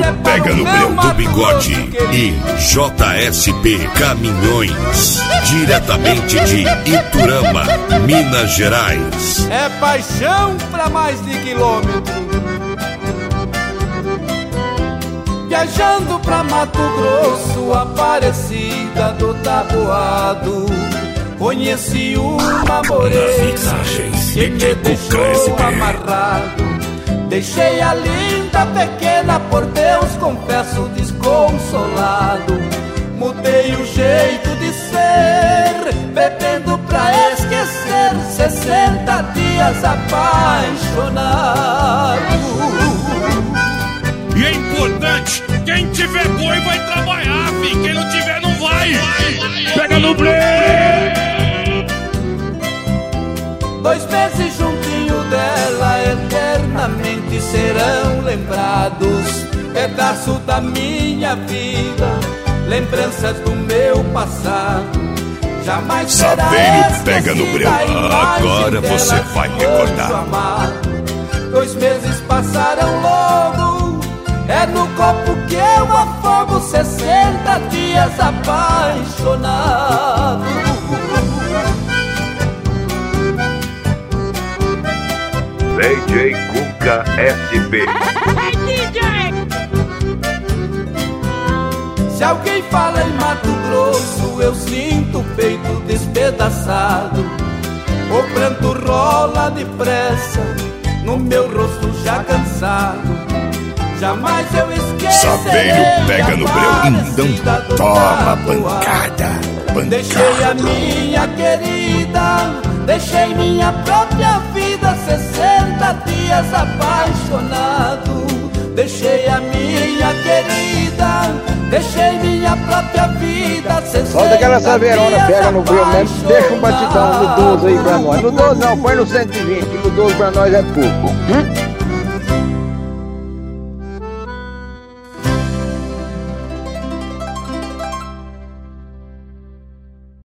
Pega no Breu do Bigode e JSP Caminhões, diretamente de Iturama, Minas Gerais. É paixão pra mais de quilômetro. Viajando pra Mato Grosso, Aparecida do Taboado, conheci uma morena que me deixou amarrado. Deixei a linda pequena, por Deus confesso desconsolado. Mudei o jeito de ser, bebendo pra esquecer, 60 dias apaixonado. E é importante, quem tiver boi vai trabalhar, filho. Quem não tiver não vai. Pega no play. 2 meses juntinho dela, eternamente serão lembrados. Pedaço da minha vida, lembranças do meu passado. Jamais será Saveiro pega no Breu, agora você vai recordar. 2 meses passaram logo, é no copo que eu afogo, 60 dias apaixonado. DJ Cuca SP. Se alguém fala em Mato Grosso, eu sinto o peito despedaçado. O pranto rola depressa no meu rosto já cansado. Jamais eu esquecerei. Saveiro pega no Breu, então toma pancada. Deixei a minha querida, deixei minha própria vida, 60 dias apaixonado. Deixei a minha querida, deixei minha própria vida, 60 solta aquela saveirona, pega no Breu mesmo, deixa um batidão no 12 aí pra nós. No 12 não, põe no 120, no 12 pra nós é pouco.